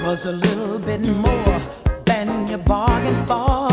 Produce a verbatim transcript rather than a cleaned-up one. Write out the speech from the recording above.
was a little bit more than you bargained for.